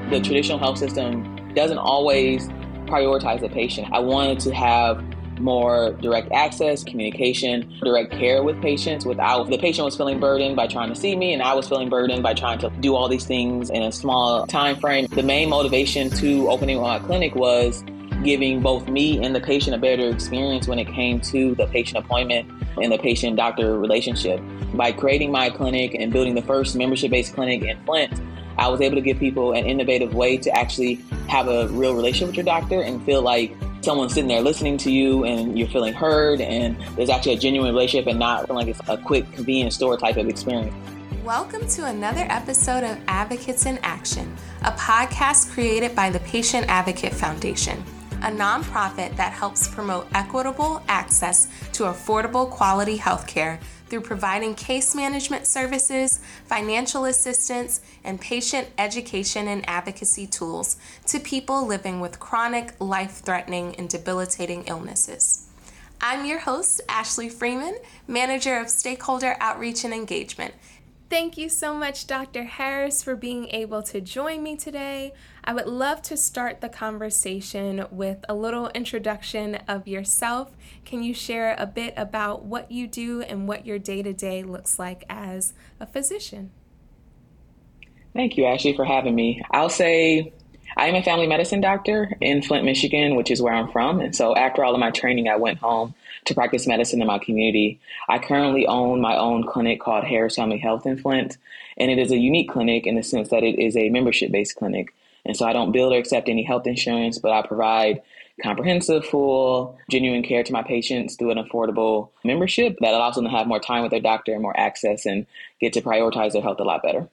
The traditional health system doesn't always prioritize the patient. I wanted to have more direct access, communication, direct care with patients without the patient was feeling burdened by trying to see me and I was feeling burdened by trying to do all these things in a small time frame. The main motivation to opening my clinic was giving both me and the patient a better experience when it came to the patient appointment and the patient-doctor relationship. By creating my clinic and building the first membership-based clinic in Flint, I was able to give people an innovative way to actually have a real relationship with your doctor and feel like someone's sitting there listening to you and you're feeling heard and there's actually a genuine relationship and not feeling like it's a quick convenience store type of experience. Welcome to another episode of Advocates in Action, a podcast created by the Patient Advocate Foundation, a nonprofit that helps promote equitable access to affordable quality healthcare through providing case management services, financial assistance, and patient education and advocacy tools to people living with chronic, life-threatening, and debilitating illnesses. I'm your host, Ashley Freeman, Manager of Stakeholder Outreach and Engagement. Thank you so much, Dr. Harris, for being able to join me today. I would love to start the conversation with a little introduction of yourself. Can you share a bit about what you do and what your day-to-day looks like as a physician? Thank you, Ashley, for having me. I'll say I am a family medicine doctor in Flint, Michigan, which is where I'm from. And so after all of my training, I went home to practice medicine in my community. I currently own my own clinic called Harris Family Health in Flint. And it is a unique clinic in the sense that it is a membership-based clinic. And so I don't bill or accept any health insurance, but I provide comprehensive, full, genuine care to my patients through an affordable membership that allows them to have more time with their doctor and more access and get to prioritize their health a lot better.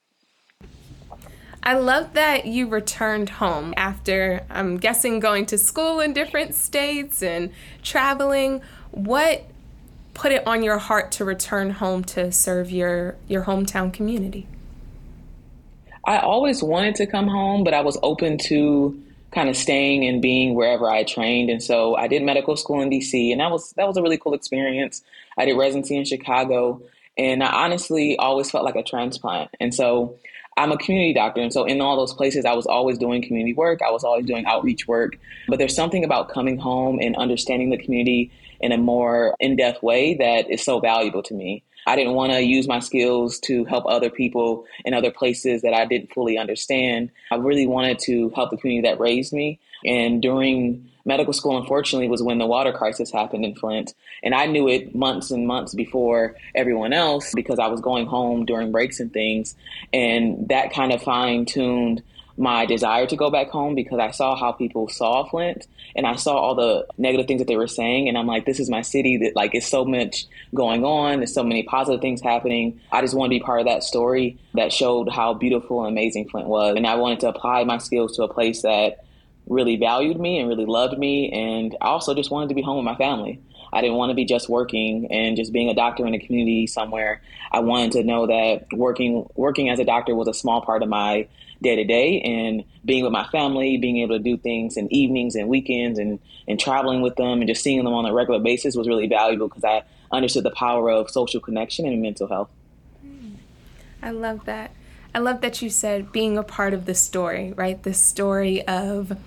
I love that you returned home after, I'm guessing, going to school in different states and traveling. What put it on your heart to return home to serve your hometown community? I always wanted to come home, but I was open to kind of staying and being wherever I trained. And so I did medical school in DC, and that was a really cool experience. I did residency in Chicago, and I honestly always felt like a transplant. And so I'm a community doctor. And so in all those places, I was always doing community work. I was always doing outreach work. But there's something about coming home and understanding the community in a more in-depth way that is so valuable to me. I didn't want to use my skills to help other people in other places that I didn't fully understand. I really wanted to help the community that raised me. And during medical school, unfortunately, was when the water crisis happened in Flint. And I knew it months and months before everyone else because I was going home during breaks and things. And that kind of fine-tuned my desire to go back home because I saw how people saw Flint and I saw all the negative things that they were saying. And I'm like, this is my city that like, it's so much going on. There's so many positive things happening. I just want to be part of that story that showed how beautiful and amazing Flint was. And I wanted to apply my skills to a place that really valued me and really loved me. And I also just wanted to be home with my family. I didn't want to be just working and just being a doctor in a community somewhere. I wanted to know that working as a doctor was a small part of my day-to-day, and being with my family, being able to do things in evenings and weekends and traveling with them and just seeing them on a regular basis was really valuable because I understood the power of social connection and mental health. I love that. I love that you said being a part of the story, right? The story of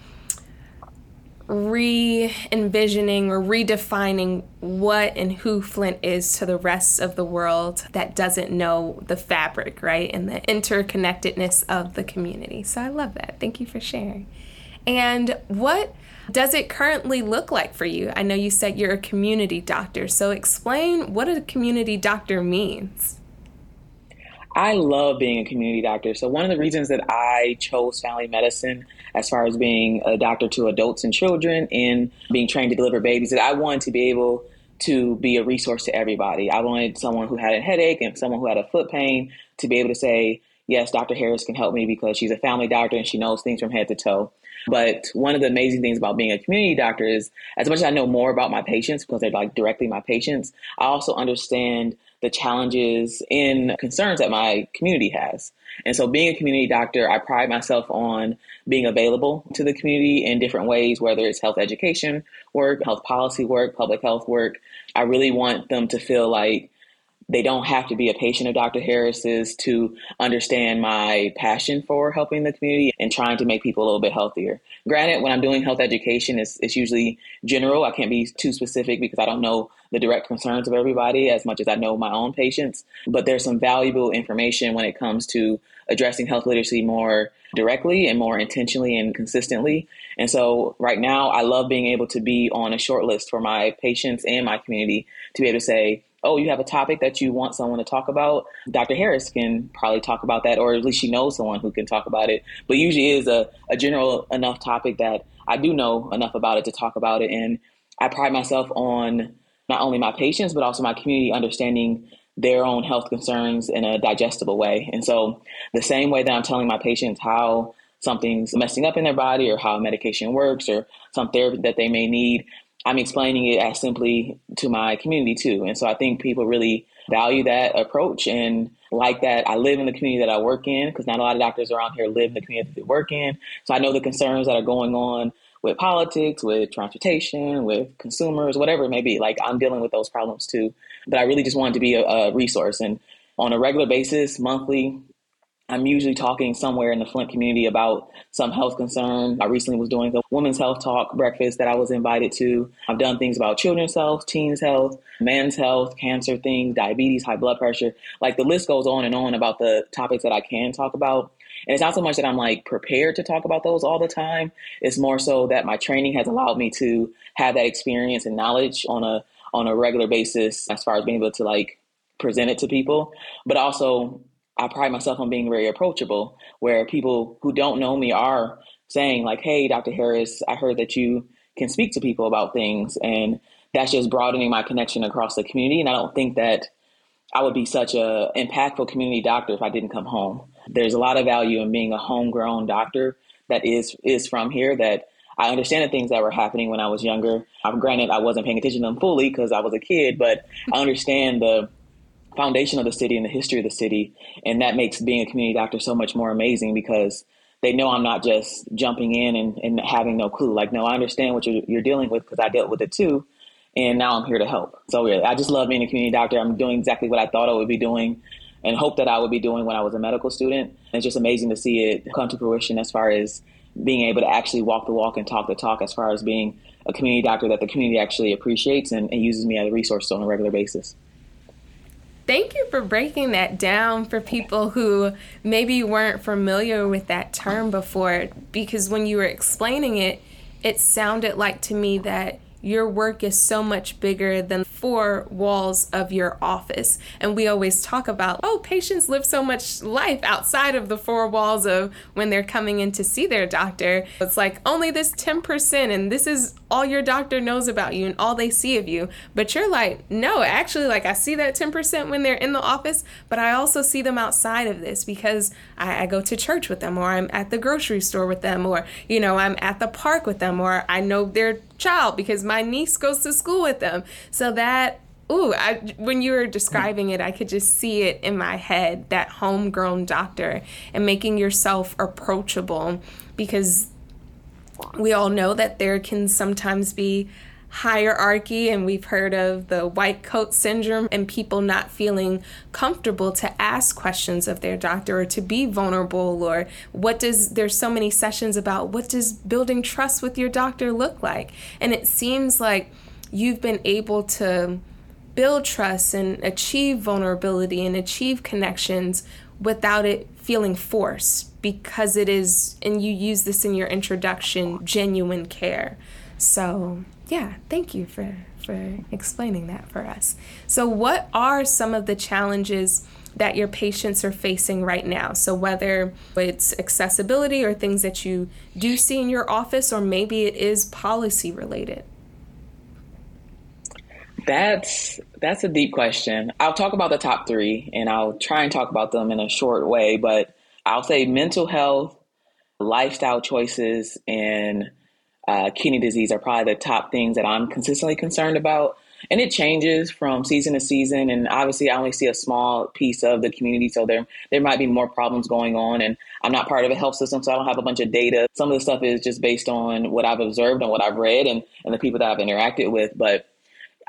re-envisioning or redefining what and who Flint is to the rest of the world that doesn't know the fabric, right? And the interconnectedness of the community. So I love that. Thank you for sharing. And what does it currently look like for you? I know you said you're a community doctor, so explain what a community doctor means. I love being a community doctor. So one of the reasons that I chose family medicine as far as being a doctor to adults and children and being trained to deliver babies, that I wanted to be able to be a resource to everybody. I wanted someone who had a headache and someone who had a foot pain to be able to say, yes, Dr. Harris can help me because she's a family doctor and she knows things from head to toe. But one of the amazing things about being a community doctor is as much as I know more about my patients because they're like directly my patients, I also understand the challenges and concerns that my community has. And so being a community doctor, I pride myself on being available to the community in different ways, whether it's health education work, health policy work, public health work. I really want them to feel like they don't have to be a patient of Dr. Harris's to understand my passion for helping the community and trying to make people a little bit healthier. Granted, when I'm doing health education, it's usually general. I can't be too specific because I don't know the direct concerns of everybody as much as I know my own patients. But there's some valuable information when it comes to addressing health literacy more directly and more intentionally and consistently. And so right now, I love being able to be on a short list for my patients and my community to be able to say, oh, you have a topic that you want someone to talk about. Dr. Harris can probably talk about that, or at least she knows someone who can talk about it. But usually is a general enough topic that I do know enough about it to talk about it. And I pride myself on not only my patients, but also my community understanding their own health concerns in a digestible way. And so the same way that I'm telling my patients how something's messing up in their body or how medication works or some therapy that they may need, I'm explaining it as simply to my community too. And so I think people really value that approach and like that. I live in the community that I work in because not a lot of doctors around here live in the community that they work in. So I know the concerns that are going on with politics, with transportation, with consumers, whatever it may be. Like I'm dealing with those problems too. But I really just wanted to be a resource. And on a regular basis, monthly, I'm usually talking somewhere in the Flint community about some health concern. I recently was doing the Women's Health Talk breakfast that I was invited to. I've done things about children's health, teens' health, men's health, cancer things, diabetes, high blood pressure. Like the list goes on and on about the topics that I can talk about. And it's not so much that I'm like prepared to talk about those all the time. It's more so that my training has allowed me to have that experience and knowledge on a regular basis as far as being able to like present it to people. But also I pride myself on being very approachable, where people who don't know me are saying like, hey, Dr. Harris, I heard that you can speak to people about things. And that's just broadening my connection across the community. And I don't think that I would be such a impactful community doctor if I didn't come home. There's a lot of value in being a homegrown doctor that is from here, that I understand the things that were happening when I was younger. Granted, I wasn't paying attention to them fully because I was a kid, but I understand the foundation of the city and the history of the city. And that makes being a community doctor so much more amazing because they know I'm not just jumping in and having no clue. Like, no, I understand what you're dealing with because I dealt with it too. And now I'm here to help. So yeah, I just love being a community doctor. I'm doing exactly what I thought I would be doing and hope that I would be doing when I was a medical student. And it's just amazing to see it come to fruition as far as being able to actually walk the walk and talk the talk as far as being a community doctor that the community actually appreciates and uses me as a resource on a regular basis. Thank you for breaking that down for people who maybe weren't familiar with that term before, because when you were explaining it, it sounded like to me that your work is so much bigger than four walls of your office. And we always talk about, oh, patients live so much life outside of the four walls of when they're coming in to see their doctor. It's like only this 10% and this is all your doctor knows about you and all they see of you. But you're like, no, actually, like I see that 10% when they're in the office, but I also see them outside of this because I go to church with them, or I'm at the grocery store with them, or, you know, I'm at the park with them, or I know their child because my niece goes to school with them. So that, when you were describing it, I could just see it in my head, that homegrown doctor and making yourself approachable, because we all know that there can sometimes be hierarchy, and we've heard of the white coat syndrome and people not feeling comfortable to ask questions of their doctor or to be vulnerable, or there's so many sessions about what does building trust with your doctor look like? And it seems like you've been able to build trust and achieve vulnerability and achieve connections without it feeling forced, because it is, and you use this in your introduction, genuine care. So yeah, thank you for explaining that for us. So what are some of the challenges that your patients are facing right now? So whether it's accessibility or things that you do see in your office, or maybe it is policy related. That's a deep question. I'll talk about the top three, and I'll try and talk about them in a short way, but I'll say mental health, lifestyle choices, and kidney disease are probably the top things that I'm consistently concerned about. And it changes from season to season. And obviously I only see a small piece of the community. So there might be more problems going on. And I'm not part of a health system, so I don't have a bunch of data. Some of the stuff is just based on what I've observed and what I've read and the people that I've interacted with. But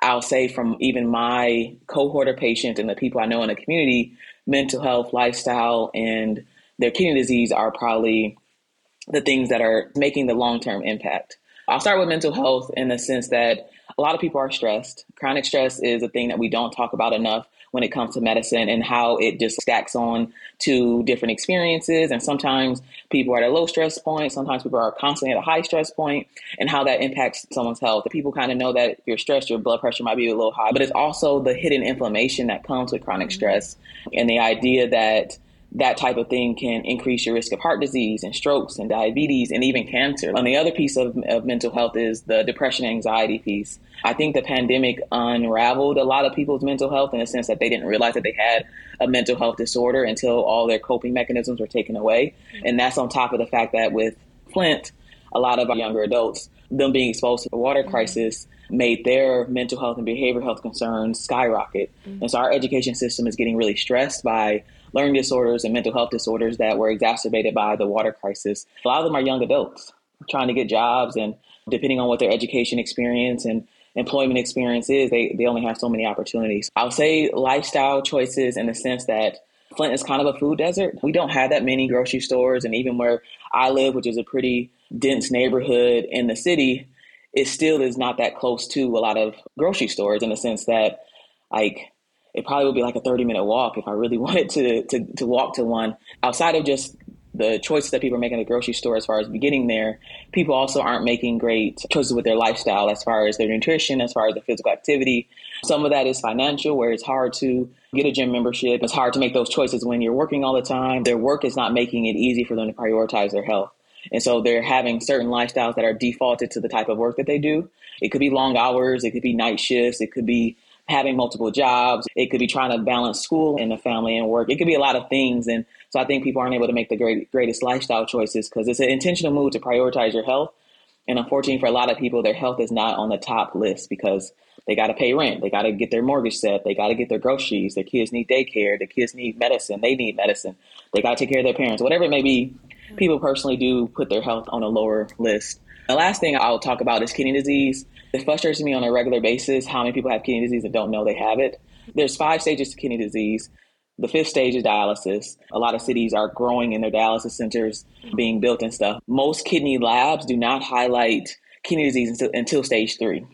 I'll say from even my cohort of patients and the people I know in the community, mental health, lifestyle, and their kidney disease are probably the things that are making the long-term impact. I'll start with mental health in the sense that a lot of people are stressed. Chronic stress is a thing that we don't talk about enough when it comes to medicine and how it just stacks on to different experiences. And sometimes people are at a low stress point. Sometimes people are constantly at a high stress point, and how that impacts someone's health. People kind of know that if you're stressed, your blood pressure might be a little high, but it's also the hidden inflammation that comes with chronic stress, and the idea that that type of thing can increase your risk of heart disease and strokes and diabetes and even cancer. And the other piece of mental health is the depression and anxiety piece. I think the pandemic unraveled a lot of people's mental health in the sense that they didn't realize that they had a mental health disorder until all their coping mechanisms were taken away. And that's on top of the fact that with Flint, a lot of our younger adults, them being exposed to the water crisis, made their mental health and behavioral health concerns skyrocket. And so our education system is getting really stressed by learning disorders and mental health disorders that were exacerbated by the water crisis. A lot of them are young adults trying to get jobs, and depending on what their education experience and employment experience is, they only have so many opportunities. I'll say lifestyle choices in the sense that Flint is kind of a food desert. We don't have that many grocery stores, and even where I live, which is a pretty dense neighborhood in the city, it still is not that close to a lot of grocery stores in the sense that, like, it probably would be like a 30-minute walk if I really wanted to walk to one. Outside of just the choices that people are making at the grocery store as far as getting there, people also aren't making great choices with their lifestyle as far as their nutrition, as far as their physical activity. Some of that is financial, where it's hard to get a gym membership. It's hard to make those choices when you're working all the time. Their work is not making it easy for them to prioritize their health. And so they're having certain lifestyles that are defaulted to the type of work that they do. It could be long hours. It could be night shifts. It could be having multiple jobs. It could be trying to balance school and the family and work. It could be a lot of things. And so I think people aren't able to make the greatest lifestyle choices because it's an intentional move to prioritize your health. And unfortunately, for a lot of people, their health is not on the top list because they got to pay rent. They got to get their mortgage set. They got to get their groceries. Their kids need daycare. Their kids need medicine. They need medicine. They got to take care of their parents. Whatever it may be, people personally do put their health on a lower list. The last thing I'll talk about is kidney disease. It frustrates me on a regular basis how many people have kidney disease and don't know they have it. There's 5 stages to kidney disease. The 5th stage is dialysis. A lot of cities are growing in their dialysis centers being built and stuff. Most kidney labs do not highlight kidney disease until stage 3.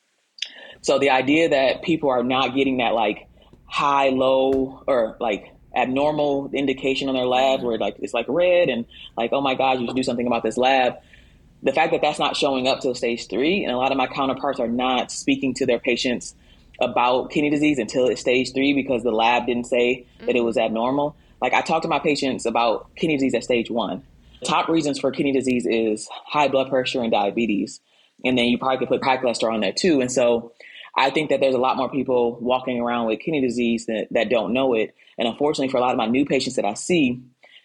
So the idea that people are not getting that like high, low, or like abnormal indication on their labs where like it's like red and like, oh my God, you should do something about this lab. The fact that that's not showing up till stage 3, and a lot of my counterparts are not speaking to their patients about kidney disease until it's stage 3 because the lab didn't say that it was abnormal. Like I talk to my patients about kidney disease at stage 1. Top reasons for kidney disease is high blood pressure and diabetes. And then you probably could put high cholesterol in there too. And so I think that there's a lot more people walking around with kidney disease that don't know it. And unfortunately, for a lot of my new patients that I see,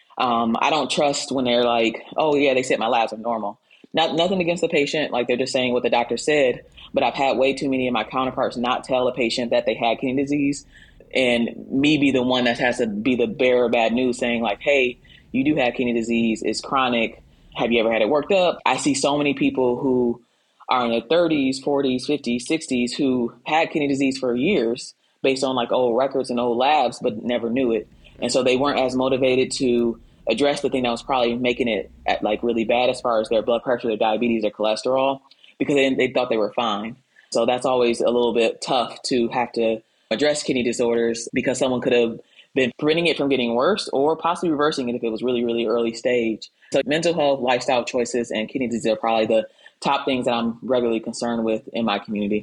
I don't trust when they're like, oh yeah, they said my labs are normal. Nothing against the patient, like they're just saying what the doctor said, but I've had way too many of my counterparts not tell a patient that they had kidney disease and me be the one that has to be the bearer of bad news saying like, hey, you do have kidney disease, it's chronic, have you ever had it worked up? I see so many people who are in their 30s, 40s, 50s, 60s who had kidney disease for years based on like old records and old labs, but never knew it. And so they weren't as motivated to address the thing that was probably making it like really bad as far as their blood pressure, their diabetes, their cholesterol, because they thought they were fine. So that's always a little bit tough to have to address kidney disorders because someone could have been preventing it from getting worse or possibly reversing it if it was really, really early stage. So mental health, lifestyle choices, and kidney disease are probably the top things that I'm regularly concerned with in my community.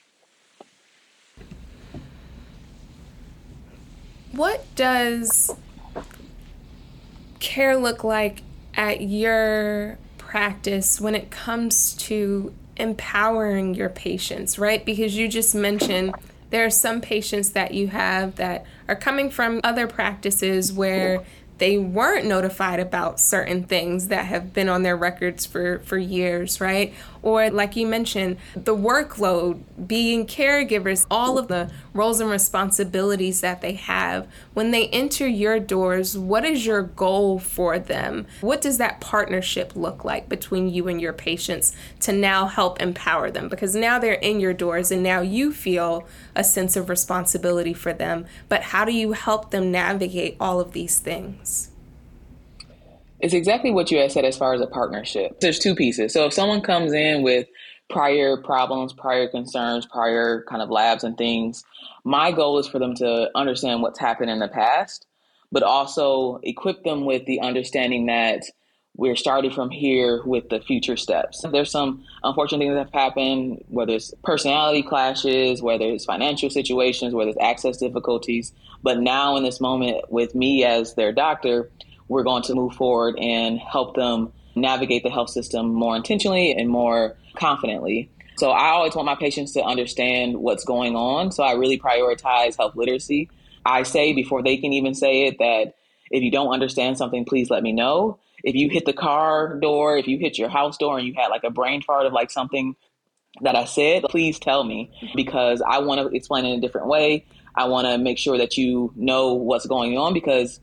What does care look like at your practice when it comes to empowering your patients, right? Because you just mentioned there are some patients that you have that are coming from other practices where they weren't notified about certain things that have been on their records for years, right? or like you mentioned, the workload, being caregivers, all of the roles and responsibilities that they have. When they enter your doors, what is your goal for them? What does that partnership look like between you and your patients to now help empower them? Because now they're in your doors and now you feel a sense of responsibility for them. But how do you help them navigate all of these things? It's exactly what you had said as far as a partnership. There's two pieces. So if someone comes in with prior problems, prior concerns, prior kind of labs and things, my goal is for them to understand what's happened in the past, but also equip them with the understanding that we're starting from here with the future steps. There's some unfortunate things that have happened, whether it's personality clashes, whether it's financial situations, whether it's access difficulties. But now in this moment with me as their doctor, we're going to move forward and help them navigate the health system more intentionally and more confidently. So I always want my patients to understand what's going on. So I really prioritize health literacy. I say before they can even say it that if you don't understand something, please let me know. If you hit the car door, if you hit your house door and you had like a brain fart of like something that I said, please tell me, because I want to explain it in a different way. I want to make sure that you know what's going on, because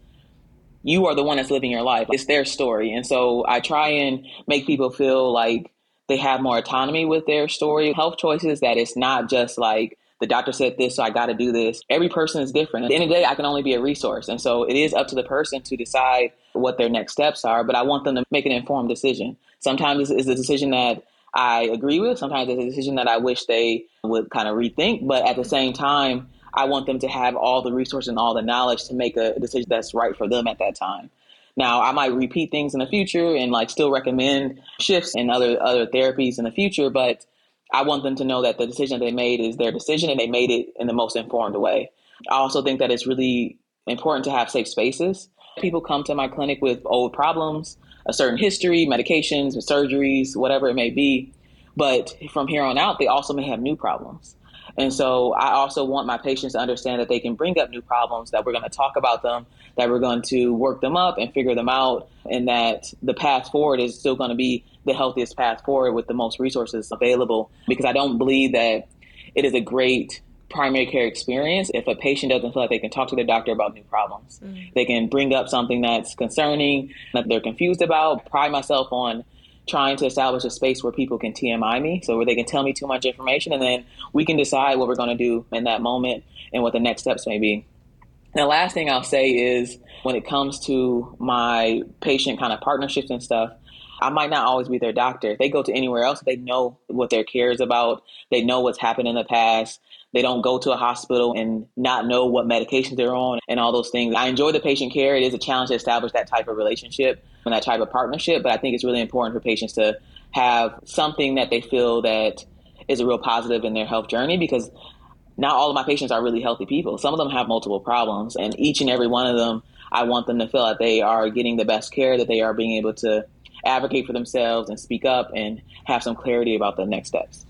you are the one that's living your life. It's their story. And so I try and make people feel like they have more autonomy with their story. Health choices, that it's not just like the doctor said this, so I got to do this. Every person is different. At the end of the day, I can only be a resource. And so it is up to the person to decide what their next steps are, but I want them to make an informed decision. Sometimes it's a decision that I agree with. Sometimes it's a decision that I wish they would kind of rethink. But at the same time, I want them to have all the resources and all the knowledge to make a decision that's right for them at that time. Now, I might repeat things in the future and like still recommend shifts and other therapies in the future, but I want them to know that the decision they made is their decision and they made it in the most informed way. I also think that it's really important to have safe spaces. People come to my clinic with old problems, a certain history, medications, surgeries, whatever it may be. But from here on out, they also may have new problems. And so I also want my patients to understand that they can bring up new problems, that we're going to talk about them, that we're going to work them up and figure them out, and that the path forward is still going to be the healthiest path forward with the most resources available. Because I don't believe that it is a great primary care experience if a patient doesn't feel like they can talk to their doctor about new problems. They can bring up something that's concerning, that they're confused about. Pride myself on trying to establish a space where people can TMI me, so where they can tell me too much information, and then we can decide what we're going to do in that moment and what the next steps may be. And the last thing I'll say is when it comes to my patient kind of partnerships and stuff, I might not always be their doctor. If they go to anywhere else, they know what their care is about. They know what's happened in the past. They don't go to a hospital and not know what medications they're on and all those things. I enjoy the patient care. It is a challenge to establish that type of relationship and that type of partnership, but I think it's really important for patients to have something that they feel that is a real positive in their health journey, because not all of my patients are really healthy people. Some of them have multiple problems, and each and every one of them, I want them to feel that they are getting the best care, that they are being able to advocate for themselves and speak up and have some clarity about the next steps.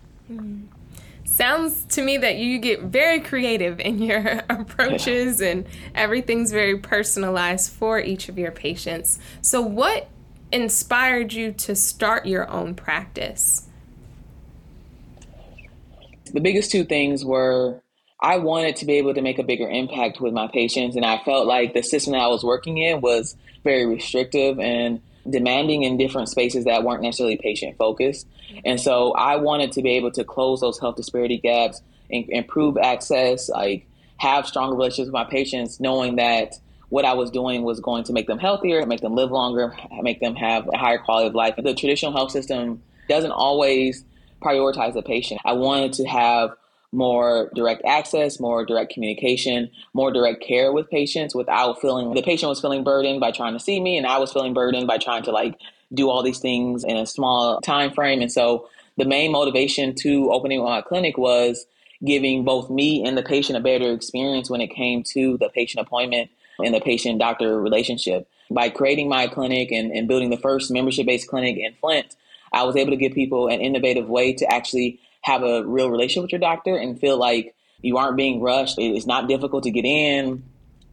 Sounds to me that you get very creative in your approaches and everything's very personalized for each of your patients. So what inspired you to start your own practice? The biggest two things were I wanted to be able to make a bigger impact with my patients, and I felt like the system that I was working in was very restrictive and demanding in different spaces that weren't necessarily patient focused. And so I wanted to be able to close those health disparity gaps, improve access, like have stronger relationships with my patients, knowing that what I was doing was going to make them healthier, make them live longer, make them have a higher quality of life. The traditional health system doesn't always prioritize the patient. I wanted to have more direct access, more direct communication, more direct care with patients without feeling the patient was feeling burdened by trying to see me, and I was feeling burdened by trying to like do all these things in a small time frame. And so the main motivation to opening my clinic was giving both me and the patient a better experience when it came to the patient appointment and the patient-doctor relationship. By creating my clinic and building the first membership-based clinic in Flint, I was able to give people an innovative way to actually have a real relationship with your doctor and feel like you aren't being rushed. It's not difficult to get in.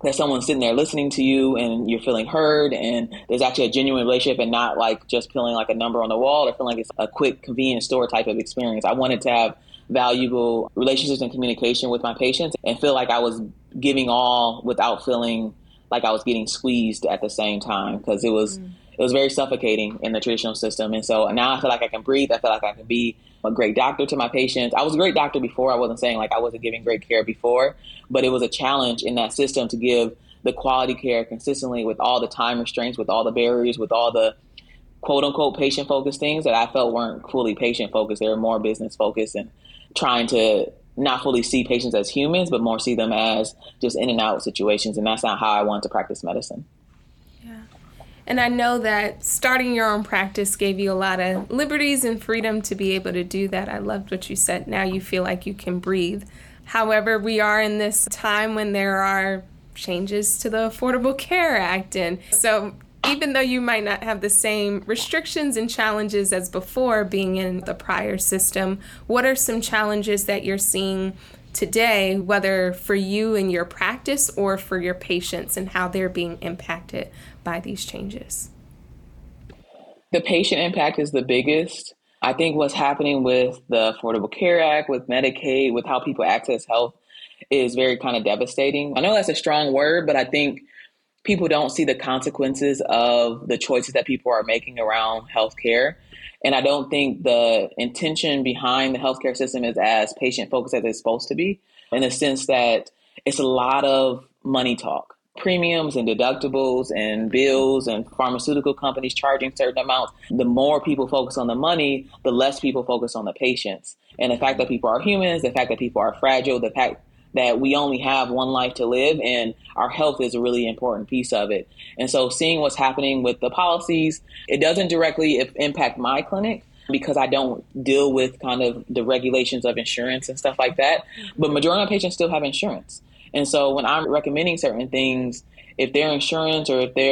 that someone's sitting there listening to you and you're feeling heard and there's actually a genuine relationship and not like just feeling like a number on the wall or feeling like it's a quick convenience store type of experience. I wanted to have valuable relationships and communication with my patients and feel like I was giving all without feeling like I was getting squeezed at the same time, because it was very suffocating in the traditional system. And so now I feel like I can breathe. I feel like I can be a great doctor to my patients. I was a great doctor before. I wasn't saying like I wasn't giving great care before, but it was a challenge in that system to give the quality care consistently with all the time restraints, with all the barriers, with all the quote unquote patient focused things that I felt weren't fully patient focused. They were more business focused and trying to not fully see patients as humans, but more see them as just in and out situations. And that's not how I wanted to practice medicine. Yeah. And I know that starting your own practice gave you a lot of liberties and freedom to be able to do that. I loved what you said. Now you feel like you can breathe. However, we are in this time when there are changes to the Affordable Care Act. And so even though you might not have the same restrictions and challenges as before being in the prior system, what are some challenges that you're seeing today, whether for you in your practice or for your patients, and how they're being impacted by these changes? The patient impact is the biggest. I think what's happening with the Affordable Care Act, with Medicaid, with how people access health is very kind of devastating. I know that's a strong word, but I think people don't see the consequences of the choices that people are making around healthcare. And I don't think the intention behind the healthcare system is as patient focused as it's supposed to be, in the sense that it's a lot of money talk, premiums and deductibles and bills and pharmaceutical companies charging certain amounts. The more people focus on the money, the less people focus on the patients. And the fact that people are humans, the fact that people are fragile, the fact that we only have one life to live, and our health is a really important piece of it. And so seeing what's happening with the policies, it doesn't directly impact my clinic because I don't deal with kind of the regulations of insurance and stuff like that. But majority of patients still have insurance. And so when I'm recommending certain things, if their insurance or if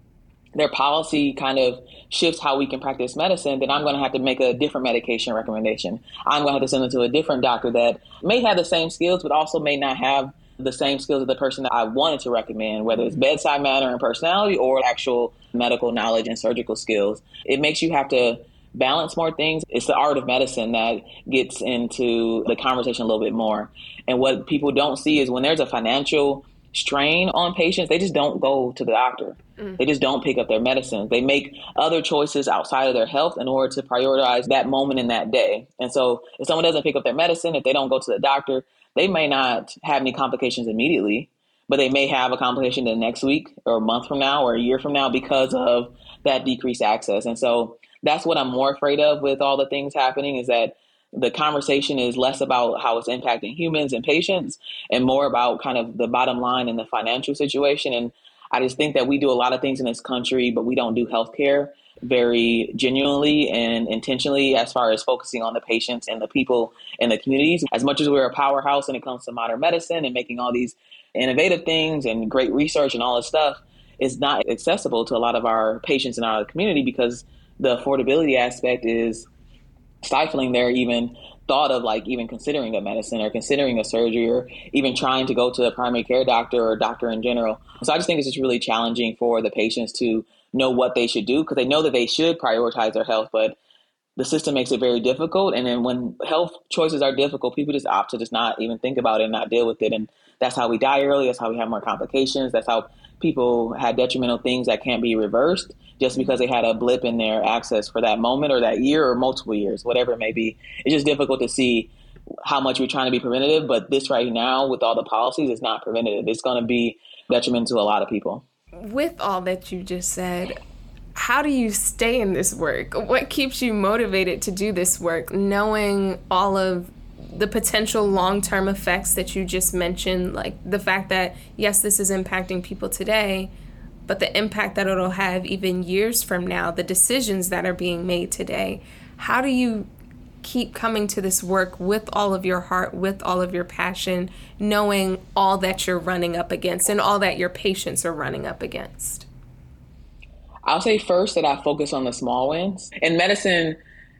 their policy kind of shifts how we can practice medicine, then I'm going to have to make a different medication recommendation. I'm going to have to send them to a different doctor that may have the same skills, but also may not have the same skills of the person that I wanted to recommend, whether it's bedside manner and personality or actual medical knowledge and surgical skills. It makes you have to balance more things. It's the art of medicine that gets into the conversation a little bit more. And what people don't see is when there's a financial strain on patients, they just don't go to the doctor. They just don't pick up their medicines. They make other choices outside of their health in order to prioritize that moment in that day. And so if someone doesn't pick up their medicine, if they don't go to the doctor, they may not have any complications immediately, but they may have a complication the next week or a month from now or a year from now because of that decreased access. And so that's what I'm more afraid of with all the things happening, is that the conversation is less about how it's impacting humans and patients and more about kind of the bottom line and the financial situation. And I just think that we do a lot of things in this country, but we don't do healthcare very genuinely and intentionally as far as focusing on the patients and the people in the communities. As much as we're a powerhouse when it comes to modern medicine and making all these innovative things and great research and all this stuff, it's not accessible to a lot of our patients in our community because the affordability aspect is stifling their even thought of like even considering a medicine or considering a surgery or even trying to go to a primary care doctor or doctor in general. So I just think it's just really challenging for the patients to know what they should do because they know that they should prioritize their health, but the system makes it very difficult. And then when health choices are difficult, people just opt to just not even think about it and not deal with it. And that's how we die early. That's how we have more complications. That's how people had detrimental things that can't be reversed just because they had a blip in their access for that moment or that year or multiple years, whatever it may be. It's just difficult to see how much we're trying to be preventative. But this right now with all the policies is not preventative. It's going to be detrimental to a lot of people. With all that you just said, how do you stay in this work? What keeps you motivated to do this work, knowing all of the potential long-term effects that you just mentioned, like the fact that, yes, this is impacting people today, but the impact that it'll have even years from now, the decisions that are being made today. How do you keep coming to this work with all of your heart, with all of your passion, knowing all that you're running up against and all that your patients are running up against? I'll say first that I focus on the small wins. In medicine,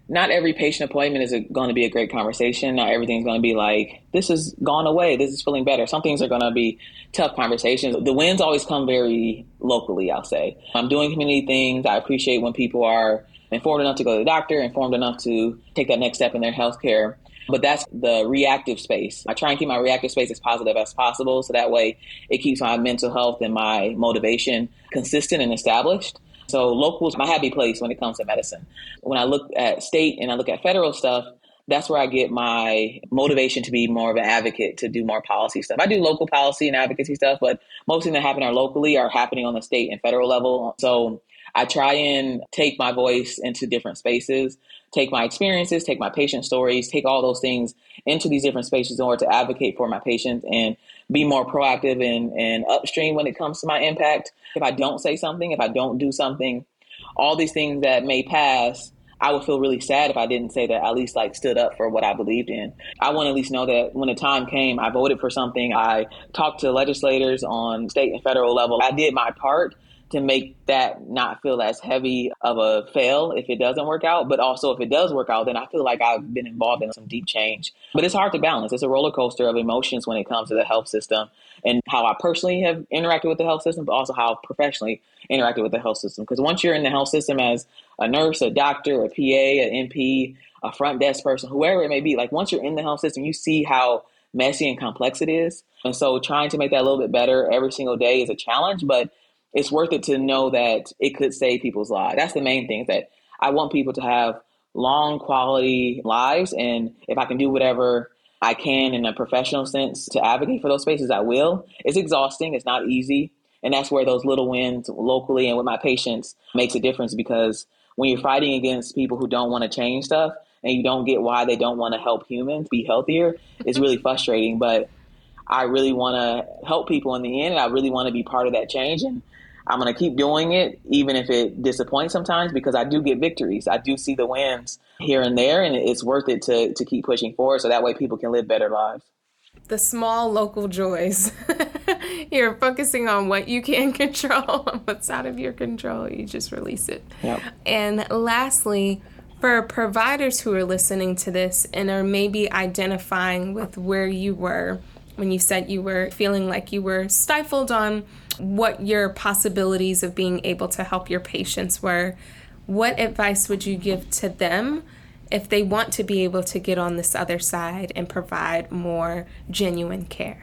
not every patient appointment is going to be a great conversation. Not everything's going to be like, this has gone away, this is feeling better. Some things are going to be tough conversations. The wins always come very locally, I'll say. I'm doing community things. I appreciate when people are informed enough to go to the doctor, informed enough to take that next step in their healthcare. But that's the reactive space. I try and keep my reactive space as positive as possible, so that way it keeps my mental health and my motivation consistent and established. So local is my happy place when it comes to medicine. When I look at state and I look at federal stuff, that's where I get my motivation to be more of an advocate, to do more policy stuff. I do local policy and advocacy stuff, but most things that happen locally are happening on the state and federal level. So I try and take my voice into different spaces, take my experiences, take my patient stories, take all those things into these different spaces in order to advocate for my patients and be more proactive and upstream when it comes to my impact. If I don't say something, if I don't do something, all these things that may pass, I would feel really sad if I didn't say that I at least stood up for what I believed in. I want to at least know that when the time came, I voted for something. I talked to legislators on state and federal level. I did my part to make that not feel as heavy of a fail if it doesn't work out. But also if it does work out, then I feel like I've been involved in some deep change. But it's hard to balance. It's a roller coaster of emotions when it comes to the health system and how I personally have interacted with the health system, but also how I professionally interacted with the health system. Because once you're in the health system as a nurse, a doctor, a PA, an NP, a front desk person, whoever it may be, once you're in the health system, you see how messy and complex it is. And so trying to make that a little bit better every single day is a challenge, but it's worth it to know that it could save people's lives. That's the main thing, that I want people to have long quality lives. And if I can do whatever I can in a professional sense to advocate for those spaces, I will. It's exhausting. It's not easy. And that's where those little wins locally and with my patients makes a difference, because when you're fighting against people who don't want to change stuff and you don't get why they don't want to help humans be healthier, it's really frustrating. But I really want to help people in the end, and I really want to be part of that change. And I'm going to keep doing it, even if it disappoints sometimes, because I do get victories. I do see the wins here and there, and it's worth it to keep pushing forward so that way people can live better lives. The small local joys. You're focusing on what you can control, what's out of your control. You just release it. Yep. And lastly, for providers who are listening to this and are maybe identifying with where you were when you said you were feeling like you were stifled on what your possibilities of being able to help your patients were, what advice would you give to them if they want to be able to get on this other side and provide more genuine care?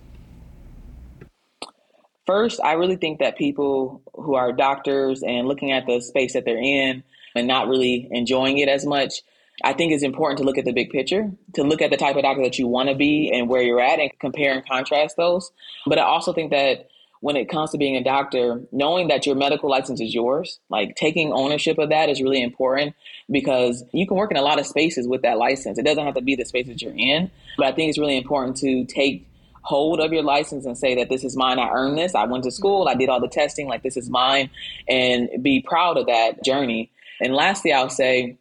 First, I really think that people who are doctors and looking at the space that they're in and not really enjoying it as much, I think it's important to look at the big picture, to look at the type of doctor that you want to be and where you're at and compare and contrast those. But I also think that when it comes to being a doctor, knowing that your medical license is yours, taking ownership of that is really important, because you can work in a lot of spaces with that license. It doesn't have to be the space that you're in, but I think it's really important to take hold of your license and say that this is mine. I earned this. I went to school. I did all the testing. This is mine, and be proud of that journey. And lastly, I'll say,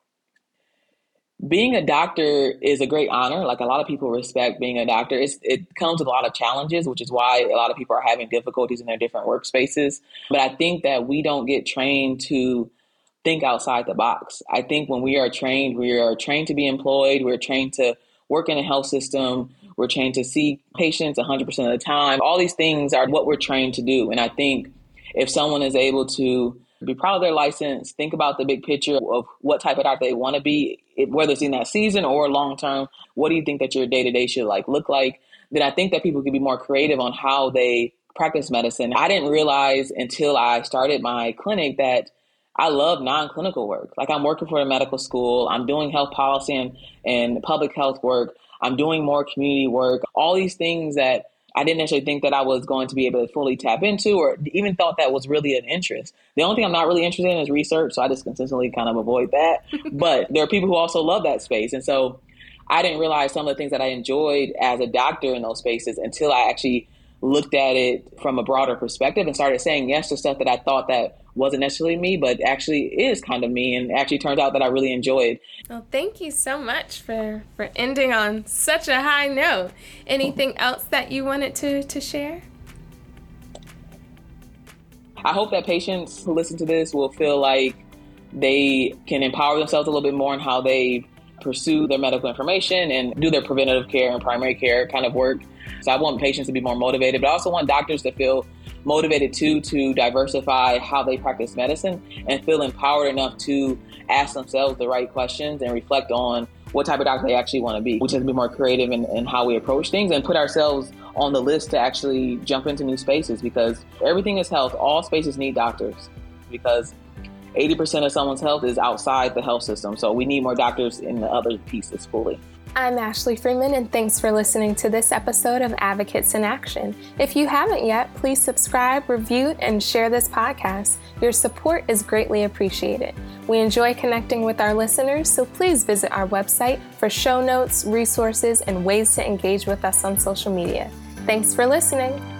being a doctor is a great honor. A lot of people respect being a doctor. It comes with a lot of challenges, which is why a lot of people are having difficulties in their different workspaces. But I think that we don't get trained to think outside the box. I think when we are trained to be employed. We're trained to work in a health system. We're trained to see patients 100% of the time. All these things are what we're trained to do. And I think if someone is able to be proud of their license, think about the big picture of what type of doctor they want to be, whether it's in that season or long term, what do you think that your day-to-day should look like? Then I think that people can be more creative on how they practice medicine. I didn't realize until I started my clinic that I love non-clinical work. I'm working for a medical school. I'm doing health policy and public health work. I'm doing more community work, all these things that I didn't necessarily think that I was going to be able to fully tap into, or even thought that was really an interest. The only thing I'm not really interested in is research, so I just consistently kind of avoid that. But there are people who also love that space. And so I didn't realize some of the things that I enjoyed as a doctor in those spaces until I actually looked at it from a broader perspective and started saying yes to stuff that I thought that wasn't necessarily me, but actually is kind of me, and actually turns out that I really enjoyed. Well, thank you so much for ending on such a high note. Anything else that you wanted to share? I hope that patients who listen to this will feel like they can empower themselves a little bit more in how they pursue their medical information and do their preventative care and primary care kind of work. So I want patients to be more motivated, but I also want doctors to feel motivated to diversify how they practice medicine and feel empowered enough to ask themselves the right questions and reflect on what type of doctor they actually want to be, which is to be more creative in how we approach things and put ourselves on the list to actually jump into new spaces, because everything is health. All spaces need doctors, because 80% of someone's health is outside the health system. So we need more doctors in the other pieces fully. I'm Ashley Freeman, and thanks for listening to this episode of Advocates in Action. If you haven't yet, please subscribe, review, and share this podcast. Your support is greatly appreciated. We enjoy connecting with our listeners, so please visit our website for show notes, resources, and ways to engage with us on social media. Thanks for listening.